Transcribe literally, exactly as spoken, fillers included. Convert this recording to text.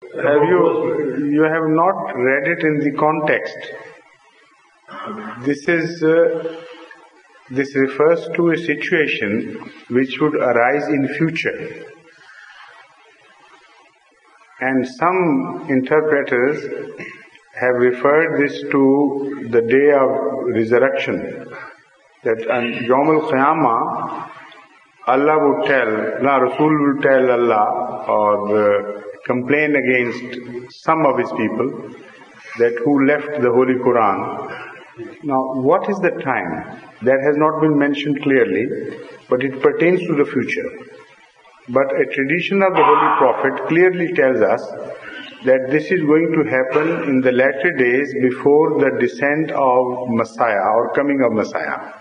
Have you, you have not read it in the context. This is, uh, this refers to a situation which would arise in future. And some interpreters have referred this to the day of resurrection. That on Yawm al-Qiyamah, Allah would tell, La Rasul will tell Allah, or uh, complain against some of his people, that who left the Holy Quran. Now, what is the time? That has not been mentioned clearly, but it pertains to the future. But a tradition of the Holy Prophet clearly tells us that this is going to happen in the latter days before the descent of Messiah or coming of Messiah.